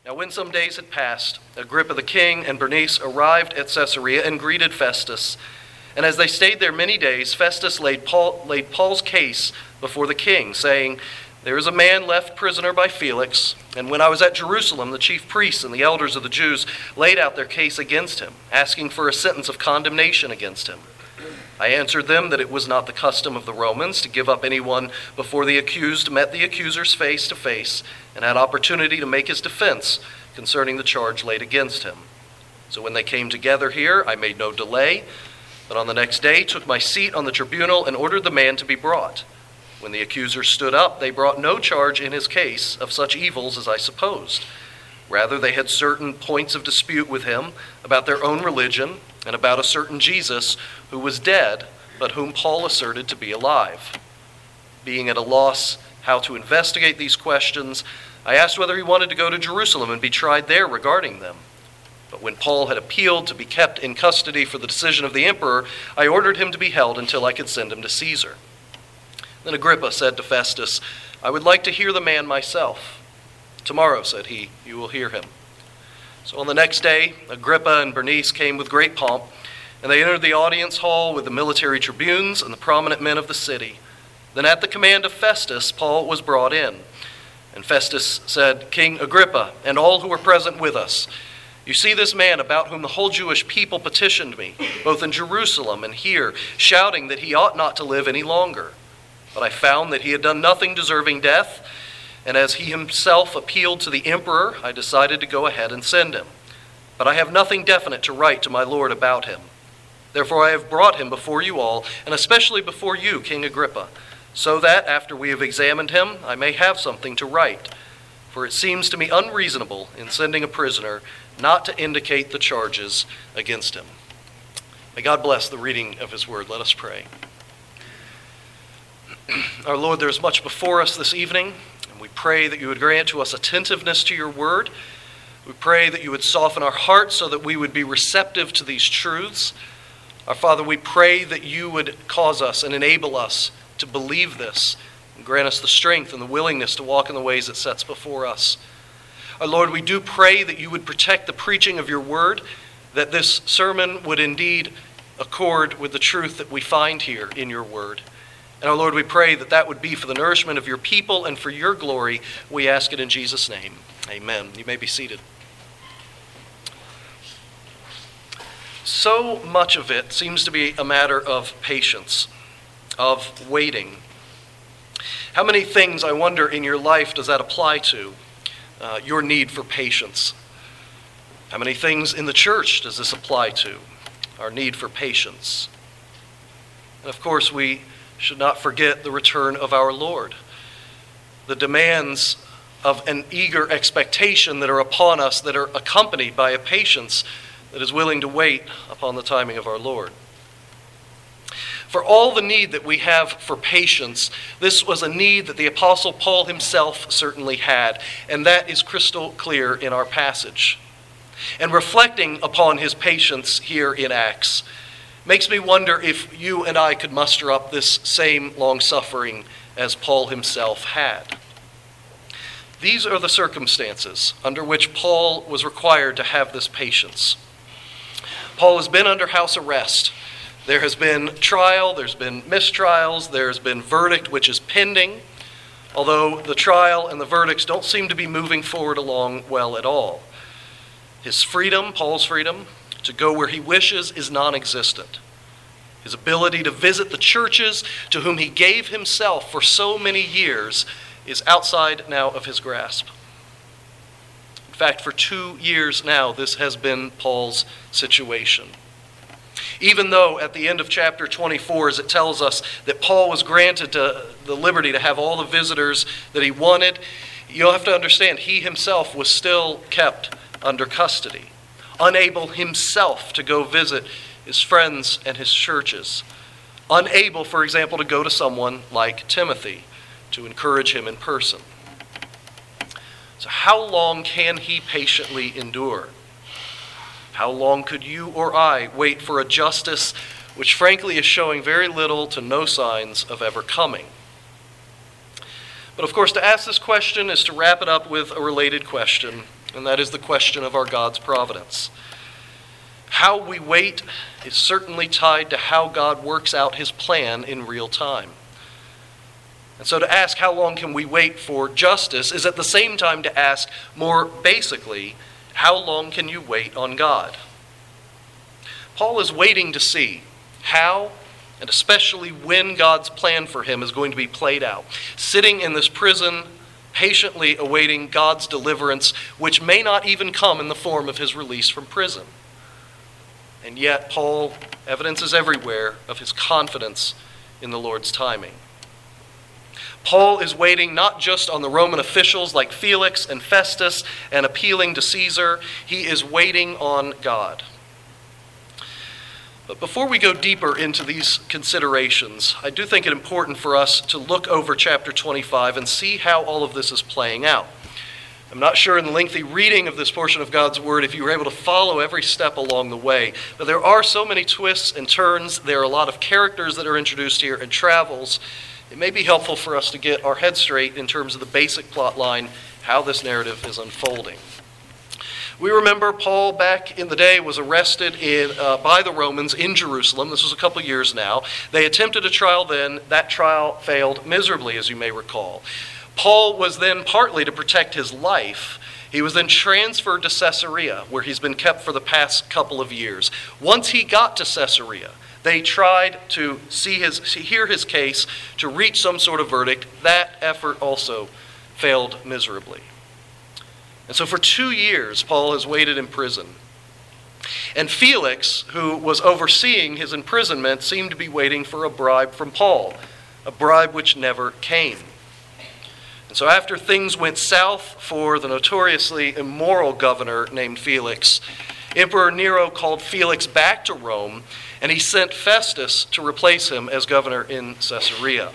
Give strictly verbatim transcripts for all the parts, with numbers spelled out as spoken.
Now when some days had passed, Agrippa the king and Bernice arrived at Caesarea and greeted Festus. And as they stayed there many days, Festus laid, Paul, laid Paul's case before the king, saying, "There is a man left prisoner by Felix, and when I was at Jerusalem, the chief priests and the elders of the Jews laid out their case against him, asking for a sentence of condemnation against him. I answered them that it was not the custom of the Romans to give up anyone before the accused met the accusers face to face and had opportunity to make his defense concerning the charge laid against him. So when they came together here, I made no delay, but on the next day took my seat on the tribunal and ordered the man to be brought. When the accusers stood up, they brought no charge in his case of such evils as I supposed. Rather, they had certain points of dispute with him about their own religion and about a certain Jesus who was dead, but whom Paul asserted to be alive. Being at a loss how to investigate these questions, I asked whether he wanted to go to Jerusalem and be tried there regarding them. But when Paul had appealed to be kept in custody for the decision of the emperor, I ordered him to be held until I could send him to Caesar. Then Agrippa said to Festus, "I would like to hear the man myself." "Tomorrow," said he, "you will hear him." So on the next day, Agrippa and Bernice came with great pomp, and they entered the audience hall with the military tribunes and the prominent men of the city. Then at the command of Festus, Paul was brought in. And Festus said, "King Agrippa, and all who are present with us, you see this man about whom the whole Jewish people petitioned me, both in Jerusalem and here, shouting that he ought not to live any longer. But I found that he had done nothing deserving death, and as he himself appealed to the emperor, I decided to go ahead and send him. But I have nothing definite to write to my lord about him. Therefore I have brought him before you all, and especially before you, King Agrippa, so that after we have examined him, I may have something to write. For it seems to me unreasonable in sending a prisoner not to indicate the charges against him." May God bless the reading of his word. Let us pray. Our Lord, there is much before us this evening, and we pray that you would grant to us attentiveness to your word. We pray that you would soften our hearts so that we would be receptive to these truths. Our Father, we pray that you would cause us and enable us to believe this, and grant us the strength and the willingness to walk in the ways it sets before us. Our Lord, we do pray that you would protect the preaching of your word, that this sermon would indeed accord with the truth that we find here in your word. And our Lord, we pray that that would be for the nourishment of your people and for your glory. We ask it in Jesus' name. Amen. You may be seated. So much of it seems to be a matter of patience, of waiting. How many things, I wonder, in your life does that apply to? Uh, your need for patience. How many things in the church does this apply to? Our need for patience. And of course, we should not forget the return of our Lord. The demands of an eager expectation that are upon us, that are accompanied by a patience that is willing to wait upon the timing of our Lord. For all the need that we have for patience, this was a need that the Apostle Paul himself certainly had, and that is crystal clear in our passage. And reflecting upon his patience here in Acts makes me wonder if you and I could muster up this same long-suffering as Paul himself had. These are the circumstances under which Paul was required to have this patience. Paul has been under house arrest. There has been trial, there's been mistrials, there's been verdict which is pending, although the trial and the verdicts don't seem to be moving forward along well at all. His freedom, Paul's freedom, to go where he wishes is non-existent. His ability to visit the churches to whom he gave himself for so many years is outside now of his grasp. In fact, for two years now, this has been Paul's situation. Even though at the end of chapter twenty-four, as it tells us that Paul was granted to the liberty to have all the visitors that he wanted, you'll have to understand he himself was still kept under custody, unable himself to go visit his friends and his churches, unable, for example, to go to someone like Timothy to encourage him in person. So how long can he patiently endure? How long could you or I wait for a justice which frankly is showing very little to no signs of ever coming? But of course, to ask this question is to wrap it up with a related question. and that is the question of our God's providence. How we wait is certainly tied to how God works out his plan in real time. And so to ask how long can we wait for justice is at the same time to ask, more basically, how long can you wait on God? Paul is waiting to see how and especially when God's plan for him is going to be played out. Sitting in this prison, patiently awaiting God's deliverance, which may not even come in the form of his release from prison. And yet, Paul evidences everywhere of his confidence in the Lord's timing. Paul is waiting not just on the Roman officials like Felix and Festus and appealing to Caesar. He is waiting on God. But before we go deeper into these considerations, I do think it important for us to look over chapter twenty-five and see how all of this is playing out. I'm not sure in the lengthy reading of this portion of God's Word if you were able to follow every step along the way, but there are so many twists and turns. There are a lot of characters that are introduced here and travels. It may be helpful for us to get our head straight in terms of the basic plot line, how this narrative is unfolding. We remember Paul back in the day was arrested in, uh, by the Romans in Jerusalem. This was a couple years now. They attempted a trial then. That trial failed miserably, as you may recall. Paul was then, partly to protect his life, he was then transferred to Caesarea, where he's been kept for the past couple of years. Once he got to Caesarea, they tried to see his, hear his case, to reach some sort of verdict. That effort also failed miserably. And so for two years, Paul has waited in prison. And Felix, who was overseeing his imprisonment, seemed to be waiting for a bribe from Paul, a bribe which never came. And so after things went south for the notoriously immoral governor named Felix, Emperor Nero called Felix back to Rome, and he sent Festus to replace him as governor in Caesarea.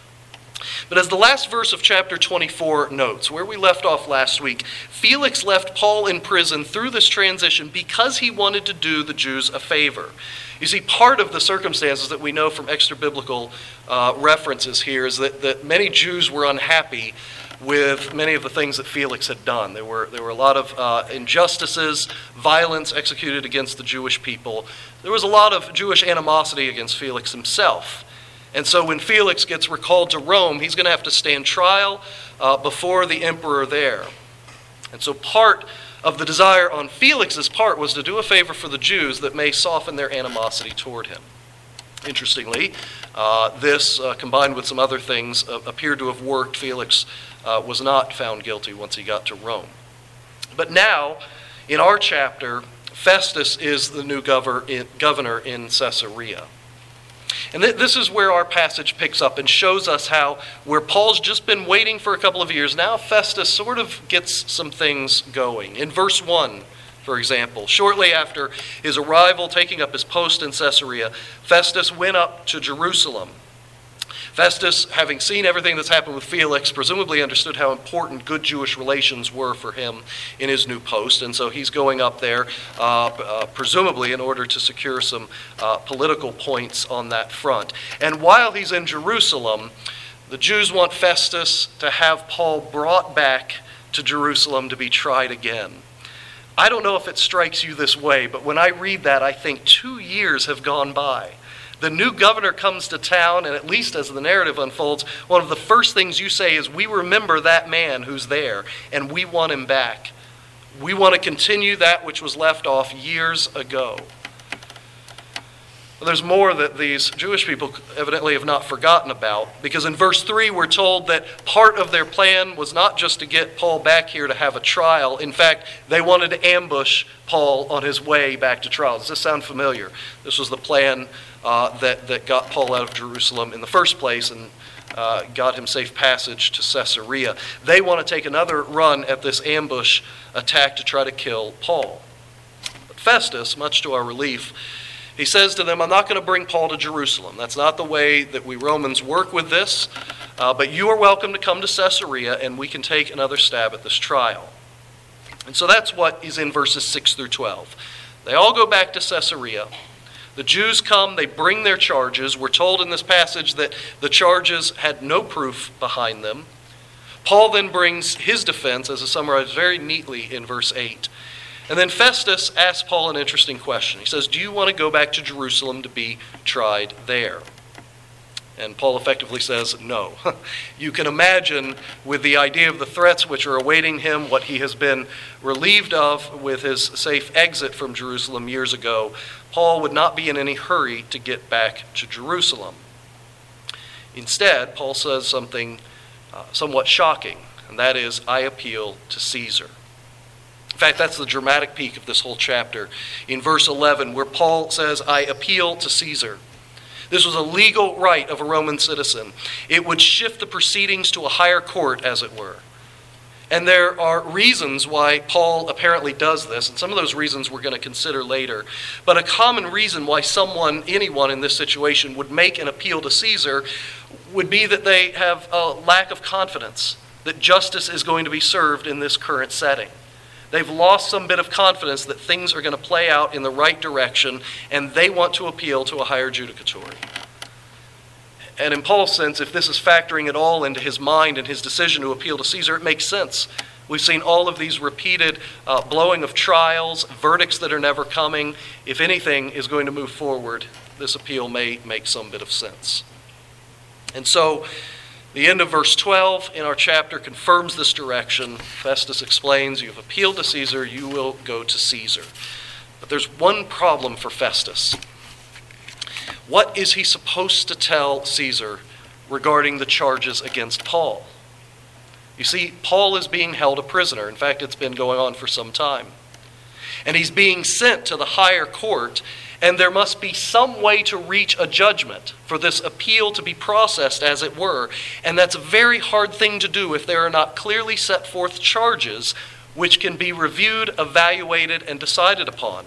But as the last verse of chapter twenty-four notes, where we left off last week, Felix left Paul in prison through this transition because he wanted to do the Jews a favor. You see, part of the circumstances that we know from extra-biblical uh, references here is that, that many Jews were unhappy with many of the things that Felix had done. There were, there were a lot of uh, injustices, violence executed against the Jewish people. There was a lot of Jewish animosity against Felix himself. And so when Felix gets recalled to Rome, he's going to have to stand trial uh, before the emperor there. And so part of the desire on Felix's part was to do a favor for the Jews that may soften their animosity toward him. Interestingly, uh, this, uh, combined with some other things, uh, appeared to have worked. Felix uh, was not found guilty once he got to Rome. But now, in our chapter, Festus is the new governor in Caesarea. And th- this is where our passage picks up and shows us how, where Paul's just been waiting for a couple of years, now Festus sort of gets some things going. In verse one, for example, shortly after his arrival, taking up his post in Caesarea, Festus went up to Jerusalem. Festus, having seen everything that's happened with Felix, presumably understood how important good Jewish relations were for him in his new post. And so he's going up there, uh, uh, presumably in order to secure some uh, political points on that front. And while he's in Jerusalem, the Jews want Festus to have Paul brought back to Jerusalem to be tried again. I don't know if it strikes you this way, but when I read that, I think two years have gone by. The new governor comes to town, and at least as the narrative unfolds, one of the first things you say is, we remember that man who's there, and we want him back. We want to continue that which was left off years ago. There's more that these Jewish people evidently have not forgotten about, because in verse three we're told that part of their plan was not just to get Paul back here to have a trial. In fact, they wanted to ambush Paul on his way back to trial. Does this sound familiar? This was the plan uh, that, that got Paul out of Jerusalem in the first place and uh, got him safe passage to Caesarea. They want to take another run at this ambush attack to try to kill Paul. But Festus, much to our relief, he says to them, I'm not going to bring Paul to Jerusalem. That's not the way that we Romans work with this. Uh, but you are welcome to come to Caesarea, and we can take another stab at this trial. And so that's what is in verses six through twelve. They all go back to Caesarea. The Jews come, they bring their charges. We're told in this passage that the charges had no proof behind them. Paul then brings his defense, as is summarized very neatly in verse eight. And then Festus asks Paul an interesting question. He says, do you want to go back to Jerusalem to be tried there? And Paul effectively says, no. You can imagine, with the idea of the threats which are awaiting him, what he has been relieved of with his safe exit from Jerusalem years ago, Paul would not be in any hurry to get back to Jerusalem. Instead, Paul says something uh, somewhat shocking, and that is, I appeal to Caesar. In fact, that's the dramatic peak of this whole chapter in verse eleven, where Paul says, I appeal to Caesar. This was a legal right of a Roman citizen. It would shift the proceedings to a higher court, as it were. And there are reasons why Paul apparently does this, and some of those reasons we're going to consider later. But a common reason why someone, anyone in this situation, would make an appeal to Caesar would be that they have a lack of confidence that justice is going to be served in this current setting. They've lost some bit of confidence that things are going to play out in the right direction, and they want to appeal to a higher judicatory. And in Paul's sense, if this is factoring at all into his mind and his decision to appeal to Caesar, it makes sense. We've seen all of these repeated uh, blowing of trials, verdicts that are never coming. If anything is going to move forward, this appeal may make some bit of sense. And so, the end of verse twelve in our chapter confirms this direction. Festus explains, you've appealed to Caesar, you will go to Caesar. But there's one problem for Festus. What is he supposed to tell Caesar regarding the charges against Paul? You see, Paul is being held a prisoner. In fact, it's been going on for some time. And he's being sent to the higher court, and there must be some way to reach a judgment for this appeal to be processed, as it were. And that's a very hard thing to do if there are not clearly set forth charges which can be reviewed, evaluated, and decided upon.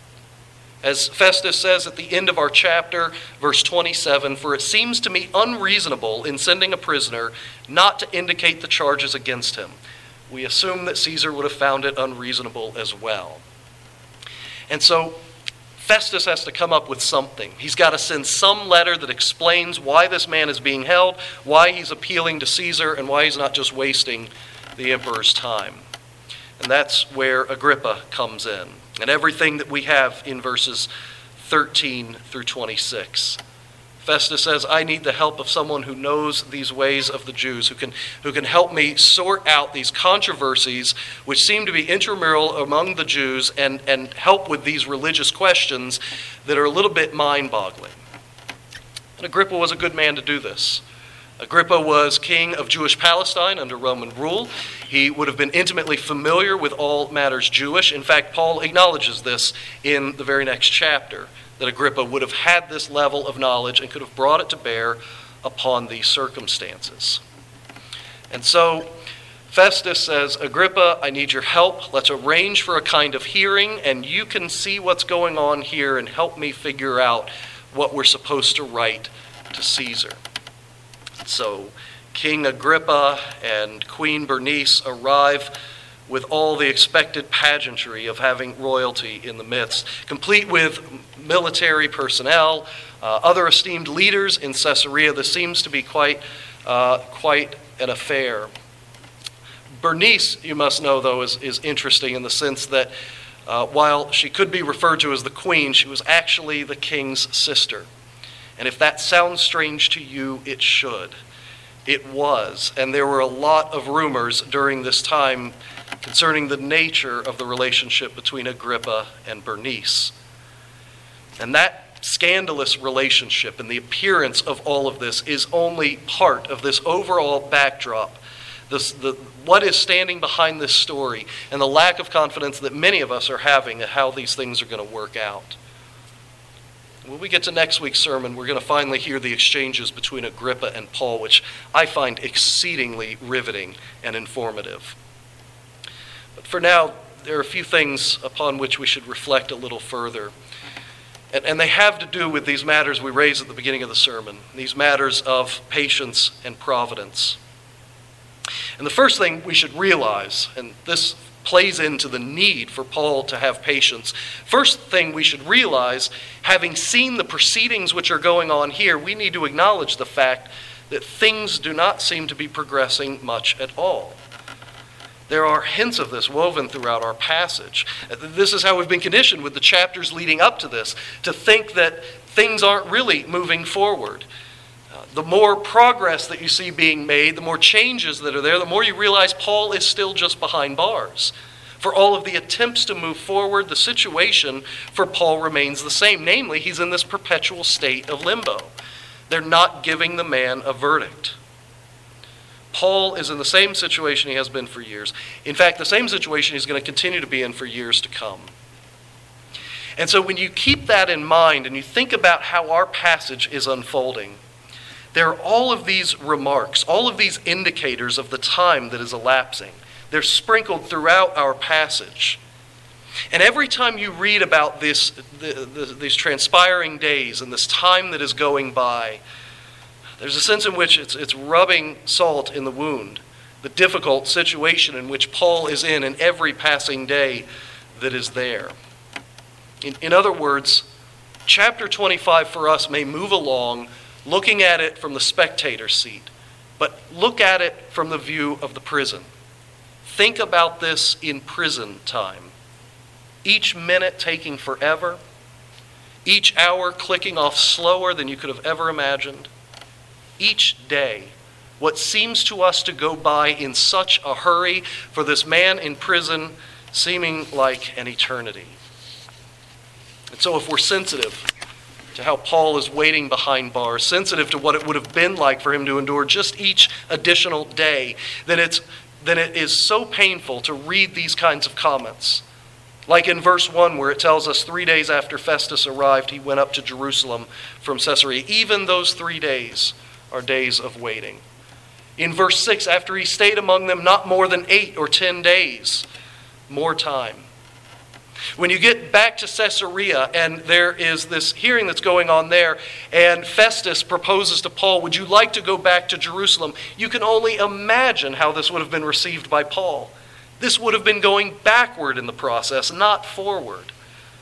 As Festus says at the end of our chapter, verse twenty-seven, for it seems to me unreasonable in sending a prisoner not to indicate the charges against him. We assume that Caesar would have found it unreasonable as well. And so Festus has to come up with something. He's got to send some letter that explains why this man is being held, why he's appealing to Caesar, and why he's not just wasting the emperor's time. And that's where Agrippa comes in, and everything that we have in verses thirteen through twenty-six. Festus says, I need the help of someone who knows these ways of the Jews, who can, who can help me sort out these controversies which seem to be intramural among the Jews, and, and help with these religious questions that are a little bit mind-boggling. And Agrippa was a good man to do this. Agrippa was king of Jewish Palestine under Roman rule. He would have been intimately familiar with all matters Jewish. In fact, Paul acknowledges this in the very next chapter, that Agrippa would have had this level of knowledge and could have brought it to bear upon these circumstances. And so Festus says, Agrippa, I need your help. Let's arrange for a kind of hearing, and you can see what's going on here and help me figure out what we're supposed to write to Caesar. So King Agrippa and Queen Bernice arrive with all the expected pageantry of having royalty in the midst, complete with military personnel, uh, other esteemed leaders in Caesarea. This seems to be quite, uh, quite an affair. Bernice, you must know, though, is, is interesting in the sense that uh, while she could be referred to as the queen, she was actually the king's sister. And if that sounds strange to you, it should. It was. And there were a lot of rumors during this time concerning the nature of the relationship between Agrippa and Bernice. And that scandalous relationship and the appearance of all of this is only part of this overall backdrop, this, the, what is standing behind this story, and the lack of confidence that many of us are having at how these things are going to work out. When we get to next week's sermon, we're going to finally hear the exchanges between Agrippa and Paul, which I find exceedingly riveting and informative. But for now, there are a few things upon which we should reflect a little further. And, and they have to do with these matters we raised at the beginning of the sermon, these matters of patience and providence. And the first thing we should realize, and this plays into the need for Paul to have patience. First thing we should realize, having seen the proceedings which are going on here, we need to acknowledge the fact that things do not seem to be progressing much at all. There are hints of this woven throughout our passage. This is how we've been conditioned with the chapters leading up to this, to think that things aren't really moving forward. Uh, the more progress that you see being made, the more changes that are there, the more you realize Paul is still just behind bars. For all of the attempts to move forward, the situation for Paul remains the same. Namely, he's in this perpetual state of limbo. They're not giving the man a verdict. Paul is in the same situation he has been for years. In fact, the same situation he's going to continue to be in for years to come. And so when you keep that in mind and you think about how our passage is unfolding, there are all of these remarks, all of these indicators of the time that is elapsing. They're sprinkled throughout our passage. And every time you read about this, the, the, these transpiring days and this time that is going by, there's a sense in which it's, it's rubbing salt in the wound, the difficult situation in which Paul is in in every passing day that is there. In, in other words, chapter twenty-five for us may move along looking at it from the spectator seat, but look at it from the view of the prison. Think about this in prison time. Each minute taking forever, each hour clicking off slower than you could have ever imagined. Each day, what seems to us to go by in such a hurry, for this man in prison seeming like an eternity. And so if we're sensitive to how Paul is waiting behind bars, sensitive to what it would have been like for him to endure just each additional day, then it's then it is so painful to read these kinds of comments. Like in verse one, where it tells us three days after Festus arrived, he went up to Jerusalem from Caesarea. Even those three days are days of waiting. In verse six, after he stayed among them not more than eight or ten days, more time. When you get back to Caesarea and there is this hearing that's going on there, and Festus proposes to Paul, would you like to go back to Jerusalem? You can only imagine how this would have been received by Paul. This would have been going backward in the process, not forward.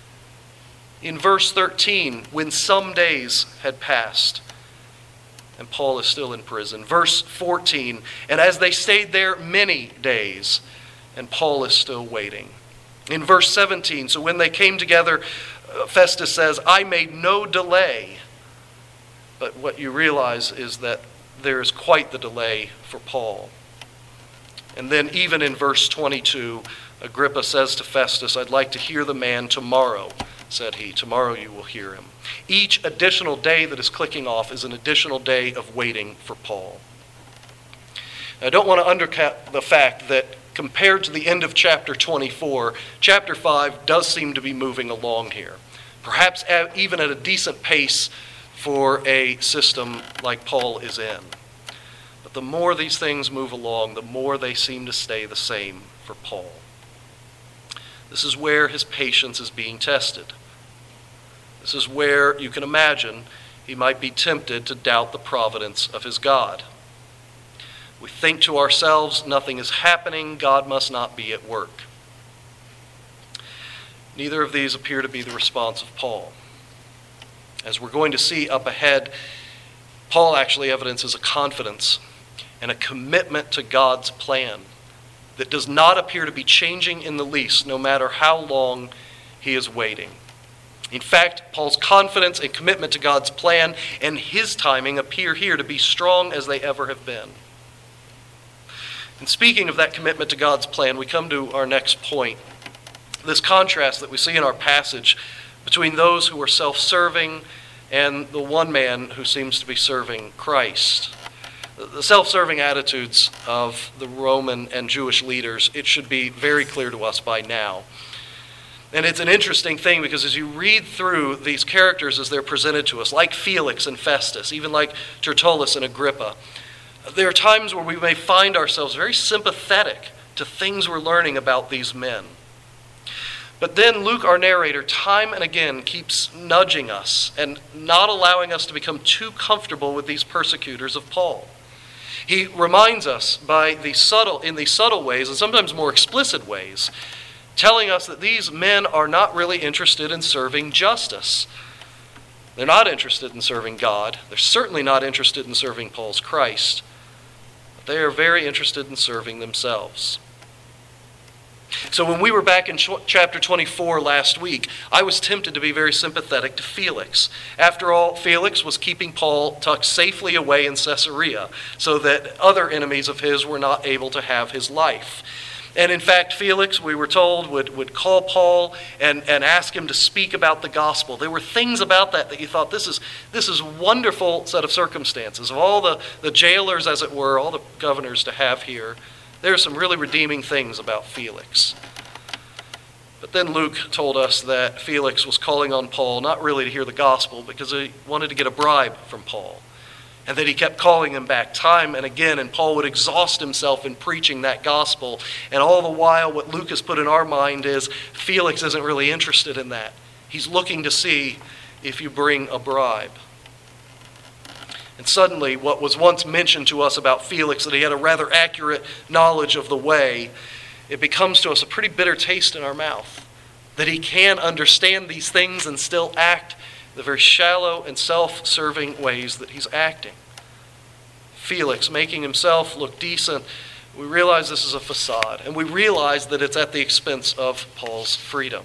In verse thirteen, when some days had passed, and Paul is still in prison. Verse fourteen, and as they stayed there many days, and Paul is still waiting. In verse seventeen, so when they came together, Festus says, I made no delay. But what you realize is that there is quite the delay for Paul. And then even in verse twenty-two, Agrippa says to Festus, I'd like to hear the man tomorrow, said he. Tomorrow you will hear him. Each additional day that is clicking off is an additional day of waiting for Paul. I don't want to undercut the fact that compared to the end of chapter twenty-four, chapter five does seem to be moving along here. Perhaps at, even at a decent pace for a system like Paul is in. But the more these things move along, the more they seem to stay the same for Paul. This is where his patience is being tested. This is where you can imagine he might be tempted to doubt the providence of his God. We think to ourselves, nothing is happening, God must not be at work. Neither of these appear to be the response of Paul. As we're going to see up ahead, Paul actually evidences a confidence and a commitment to God's plan that does not appear to be changing in the least, no matter how long he is waiting. In fact, Paul's confidence and commitment to God's plan and his timing appear here to be strong as they ever have been. And speaking of that commitment to God's plan, we come to our next point. This contrast that we see in our passage between those who are self-serving and the one man who seems to be serving Christ. The self-serving attitudes of the Roman and Jewish leaders, it should be very clear to us by now. And it's an interesting thing because as you read through these characters as they're presented to us, like Felix and Festus, even like Tertullus and Agrippa, there are times where we may find ourselves very sympathetic to things we're learning about these men. But then Luke, our narrator, time and again keeps nudging us and not allowing us to become too comfortable with these persecutors of Paul. He reminds us by the subtle, in these subtle ways and sometimes more explicit ways, telling us that these men are not really interested in serving justice. They're not interested in serving God. They're certainly not interested in serving Paul's Christ. But they are very interested in serving themselves. So when we were back in chapter twenty-four last week, I was tempted to be very sympathetic to Felix. After all, Felix was keeping Paul tucked safely away in Caesarea so that other enemies of his were not able to have his life. And in fact, Felix, we were told, would, would call Paul and, and ask him to speak about the gospel. There were things about that that you thought, this is this is a wonderful set of circumstances. Of all the, the jailers, as it were, all the governors to have here, there are some really redeeming things about Felix. But then Luke told us that Felix was calling on Paul not really to hear the gospel because he wanted to get a bribe from Paul. And that he kept calling him back time and again, and Paul would exhaust himself in preaching that gospel. And all the while, what Luke has put in our mind is Felix isn't really interested in that. He's looking to see if you bring a bribe. And suddenly, what was once mentioned to us about Felix, that he had a rather accurate knowledge of the way, it becomes to us a pretty bitter taste in our mouth. That he can understand these things and still act the very shallow and self-serving ways that he's acting. Felix, making himself look decent, we realize this is a facade, and we realize that it's at the expense of Paul's freedom.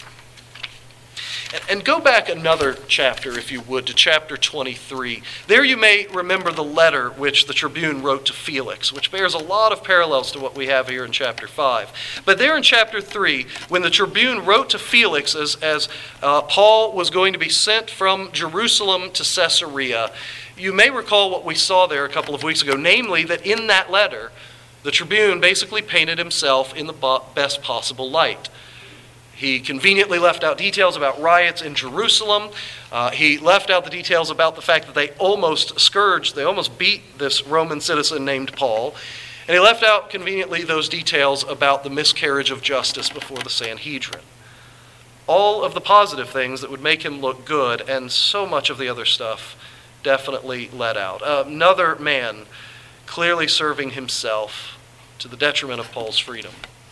And, and go back another chapter, if you would, to chapter twenty-three. There you may remember the letter which the tribune wrote to Felix, which bears a lot of parallels to what we have here in chapter five. But there in chapter three, when the tribune wrote to Felix as, as uh, Paul was going to be sent from Jerusalem to Caesarea, you may recall what we saw there a couple of weeks ago, namely that in that letter, the tribune basically painted himself in the best possible light. He conveniently left out details about riots in Jerusalem. Uh, he left out the details about the fact that they almost scourged, they almost beat this Roman citizen named Paul. And he left out conveniently those details about the miscarriage of justice before the Sanhedrin. All of the positive things that would make him look good, and so much of the other stuff definitely let out. Uh, another man clearly serving himself to the detriment of Paul's freedom.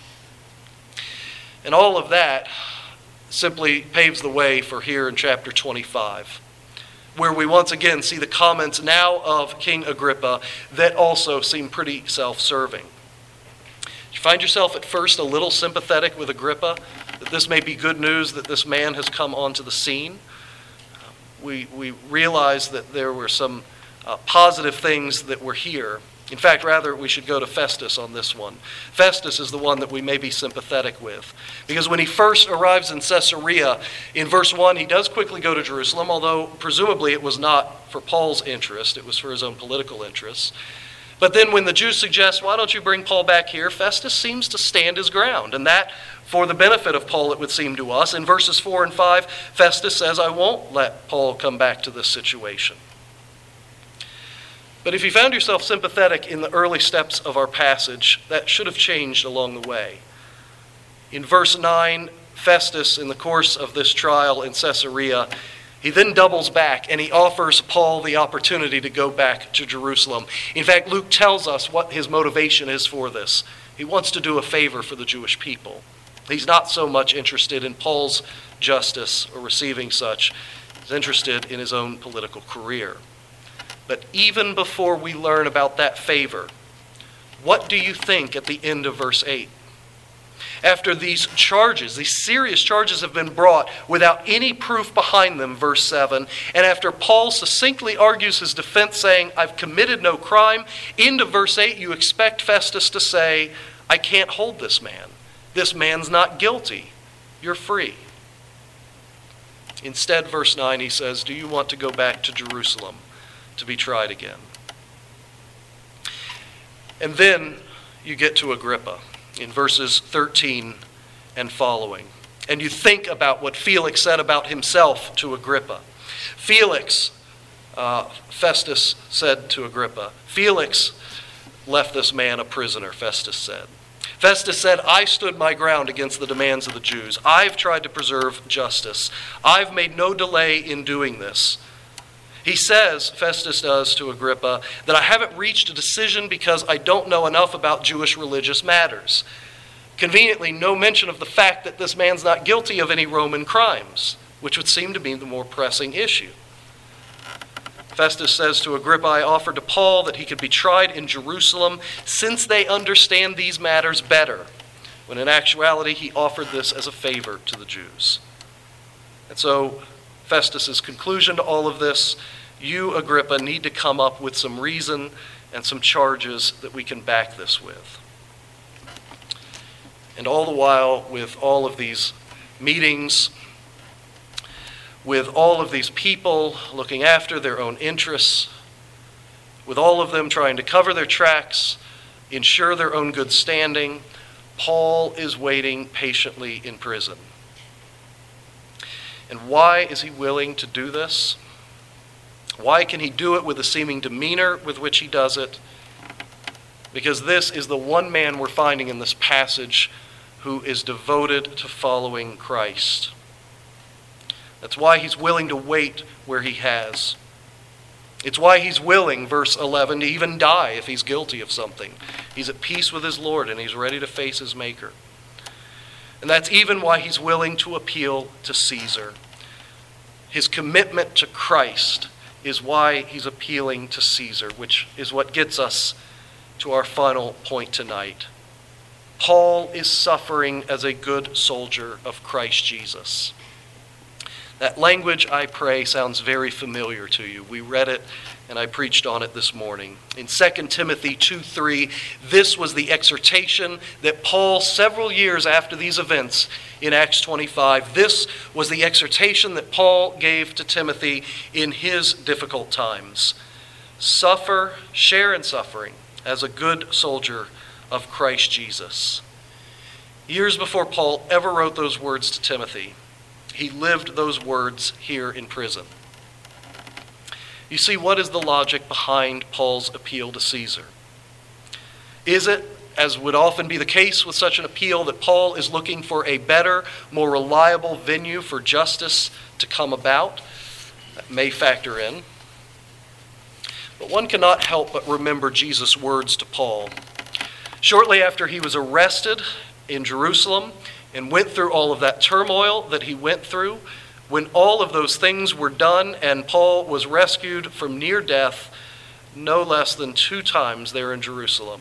And all of that simply paves the way for here in chapter twenty-five, where we once again see the comments now of King Agrippa that also seem pretty self-serving. You find yourself at first a little sympathetic with Agrippa, that this may be good news that this man has come onto the scene. We, we realize that there were some uh, positive things that were here. In fact, rather, we should go to Festus on this one. Festus is the one that we may be sympathetic with. Because when he first arrives in Caesarea, in verse one, he does quickly go to Jerusalem, although presumably it was not for Paul's interest, it was for his own political interests. But then when the Jews suggest, why don't you bring Paul back here, Festus seems to stand his ground. And that, for the benefit of Paul, it would seem to us. In verses four and five, Festus says, I won't let Paul come back to this situation. But if you found yourself sympathetic in the early steps of our passage, that should have changed along the way. In verse nine, Festus, in the course of this trial in Caesarea, he then doubles back and he offers Paul the opportunity to go back to Jerusalem. In fact, Luke tells us what his motivation is for this. He wants to do a favor for the Jewish people. He's not so much interested in Paul's justice or receiving such. He's interested in his own political career. But even before we learn about that favor, what do you think at the end of verse eight? After these charges, these serious charges have been brought without any proof behind them, verse seven, and after Paul succinctly argues his defense saying, I've committed no crime, into verse eight you expect Festus to say, I can't hold this man. This man's not guilty. You're free. Instead, verse nine, he says, do you want to go back to Jerusalem to be tried again? And then you get to Agrippa in verses thirteen and following. And you think about what Felix said about himself to Agrippa. Felix, uh, Festus said to Agrippa, Felix left this man a prisoner, Festus said. Festus said, I stood my ground against the demands of the Jews. I've tried to preserve justice. I've made no delay in doing this. He says, Festus does to Agrippa, that I haven't reached a decision because I don't know enough about Jewish religious matters. Conveniently, no mention of the fact that this man's not guilty of any Roman crimes, which would seem to be the more pressing issue. Festus says to Agrippa, I offered to Paul that he could be tried in Jerusalem since they understand these matters better, when in actuality he offered this as a favor to the Jews. And so Festus's conclusion to all of this, you, Agrippa, need to come up with some reason and some charges that we can back this with. And all the while, with all of these meetings, with all of these people looking after their own interests, with all of them trying to cover their tracks, ensure their own good standing, Paul is waiting patiently in prison. And why is he willing to do this? Why can he do it with the seeming demeanor with which he does it? Because this is the one man we're finding in this passage who is devoted to following Christ. That's why he's willing to wait where he has. It's why he's willing, verse eleven, to even die if he's guilty of something. He's at peace with his Lord and he's ready to face his Maker. And that's even why he's willing to appeal to Caesar. His commitment to Christ is why he's appealing to Caesar, which is what gets us to our final point tonight. Paul is suffering as a good soldier of Christ Jesus. That language, I pray, sounds very familiar to you. We read it and I preached on it this morning. In Second Timothy two three, this was the exhortation that Paul, several years after these events in Acts twenty-five, this was the exhortation that Paul gave to Timothy in his difficult times. Suffer, share in suffering as a good soldier of Christ Jesus. Years before Paul ever wrote those words to Timothy, he lived those words here in prison. You see, what is the logic behind Paul's appeal to Caesar? Is it, as would often be the case with such an appeal, that Paul is looking for a better, more reliable venue for justice to come about? That may factor in. But one cannot help but remember Jesus' words to Paul. Shortly after he was arrested in Jerusalem and went through all of that turmoil that he went through, when all of those things were done and Paul was rescued from near death no less than two times there in Jerusalem.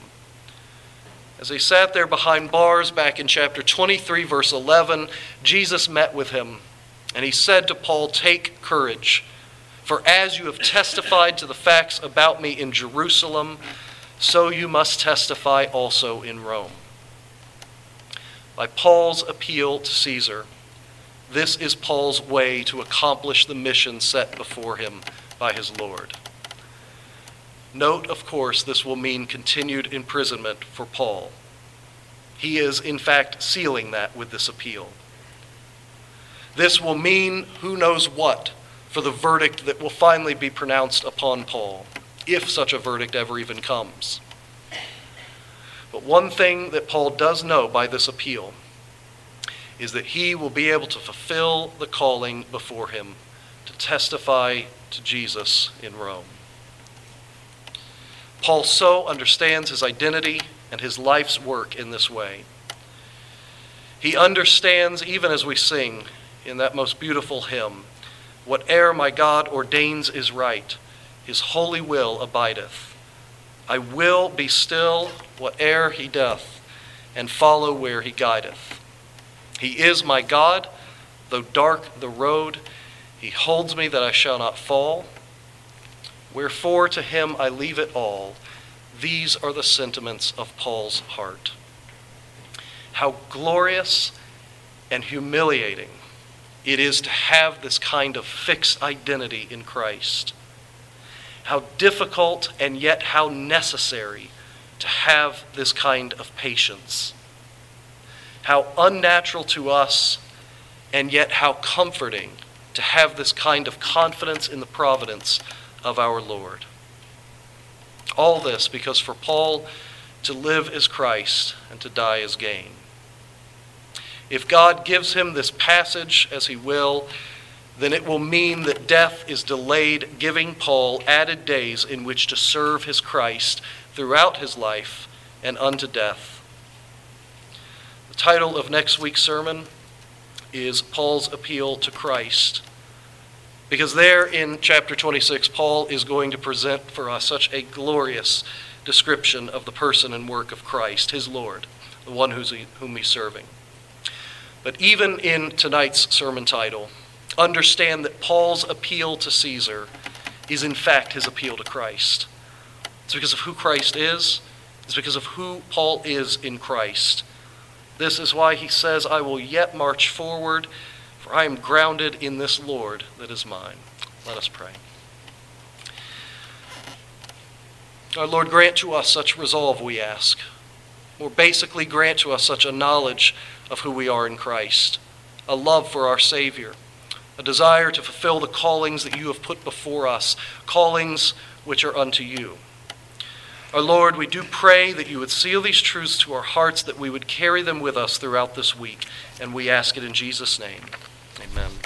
As he sat there behind bars back in chapter twenty-three, verse eleven, Jesus met with him and he said to Paul, "Take courage, for as you have testified to the facts about me in Jerusalem, so you must testify also in Rome." By Paul's appeal to Caesar, this is Paul's way to accomplish the mission set before him by his Lord. Note, of course, this will mean continued imprisonment for Paul. He is, in fact, sealing that with this appeal. This will mean who knows what for the verdict that will finally be pronounced upon Paul, if such a verdict ever even comes. But one thing that Paul does know by this appeal is that he will be able to fulfill the calling before him to testify to Jesus in Rome. Paul so understands his identity and his life's work in this way. He understands, even as we sing in that most beautiful hymn, "Whate'er my God ordains is right, his holy will abideth. I will be still whate'er he doth, and follow where he guideth. He is my God, though dark the road, he holds me that I shall not fall. Wherefore to him I leave it all." These are the sentiments of Paul's heart. How glorious and humiliating it is to have this kind of fixed identity in Christ. How difficult and yet how necessary to have this kind of patience. How unnatural to us and yet how comforting to have this kind of confidence in the providence of our Lord. All this because for Paul, to live is Christ and to die is gain. If God gives him this passage as he will, then it will mean that death is delayed, giving Paul added days in which to serve his Christ throughout his life and unto death. The title of next week's sermon is Paul's Appeal to Christ, Because there in chapter twenty-six, Paul is going to present for us such a glorious description of the person and work of Christ, his Lord, the one who's he, whom he's serving. But even in tonight's sermon title, understand that Paul's appeal to Caesar is in fact his appeal to Christ. It's because of who Christ is. It's because of who Paul is in Christ. This is why he says, I will yet march forward, for I am grounded in this Lord that is mine. Let us pray. Our Lord, grant to us such resolve, we ask. More basically, grant to us such a knowledge of who we are in Christ, a love for our Savior, a desire to fulfill the callings that you have put before us, callings which are unto you. Our Lord, we do pray that you would seal these truths to our hearts, that we would carry them with us throughout this week, and we ask it in Jesus' name. Amen.